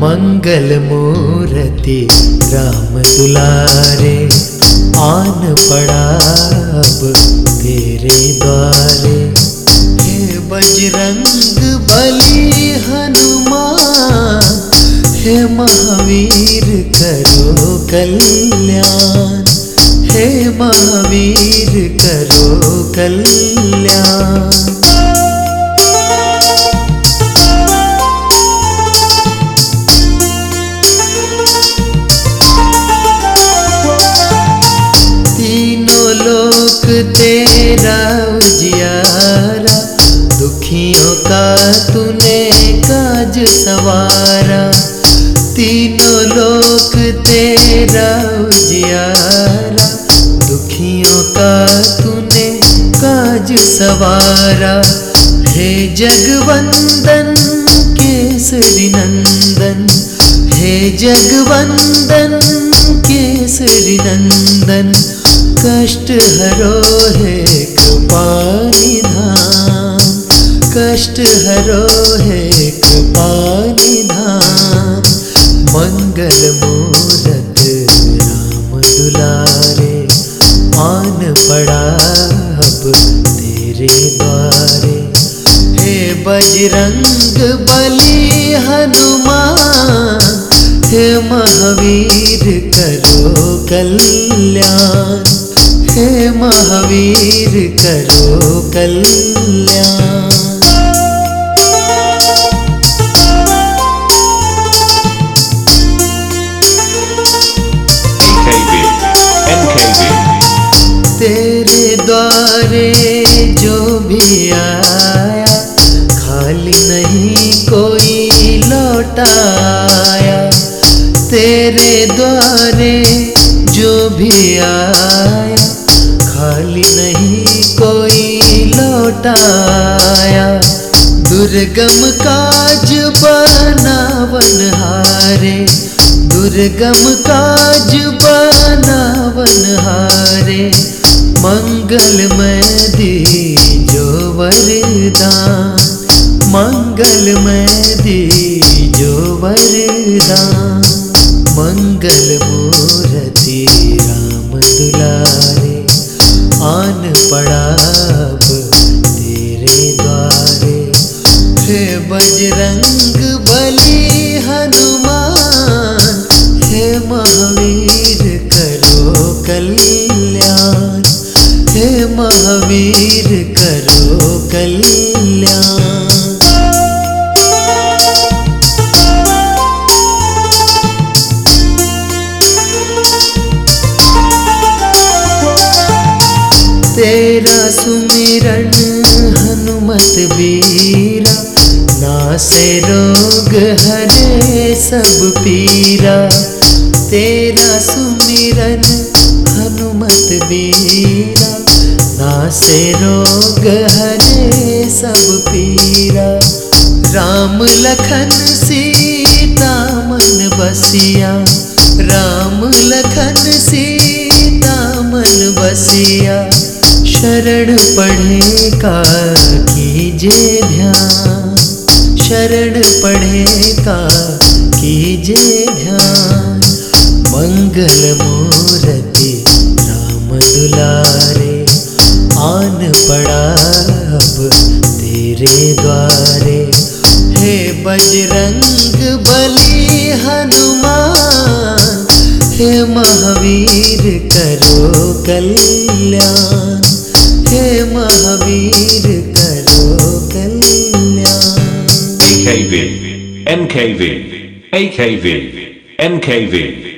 मंगल मूर्ति राम दुलारे, आन पड़ा अब तेरे द्वारे। हे बजरंग बली हनुमान, हे महावीर करो कल्याण, हे महावीर करो कल्याण। लोक तेरा उजियारा, दुखियों का तूने काज सवारा। तीनों लोक तेरा उजियारा, दुखियों का तूने काज सवारा। हे जगवंदन केसरी नंदन, हे जगवंदन केसरी नंदन। कष्ट हरो है कृपा निधान, कष्ट हरो है कृपा निधान। मंगल मूरत राम दुलारे, आन पड़ा अब तेरे द्वारे। हे बजरंग बली हनुमान, हे महावीर करो कल्याण, हे महावीर करो कल्याण। तेरे द्वारे जो भी आया, खाली नहीं कोई लौटाया। तेरे द्वारे जो भी आया, खाली नहीं कोई लौटाया। दुर्गम काज बनावन हारे, दुर्गम काज बनावन हारे। मंगलमय दीजो वरदान, मंगलमय दीजो वरदान। मंगल मूर्ति राम दुलारे, आन पड़ा अब तेरे द्वारे। हे बजरंग बली हनुमान, हे महावीर करो कल्याण, हे महावीर करो कल्याण। तेरा सुमिरन हनुमत बीरा, नासे रोग हरे सब पीरा। तेरा सुमिरन हनुमत बीरा, नासे रोग हरे सब पीरा। राम लखन सीता मन बसिया, राम लखन सीता मन बसिया। शरण पढ़े का कीजे ध्यान, शरण पढ़े का कीजे ध्यान। मंगल मूर्ति राम दुलारे, आन पड़ा अब तेरे द्वारे। हे बजरंग बली हनुमान, हे महावीर करो कल्याण, हे महावीर करो कल्याण। AKV, NKV, AKV, NKV.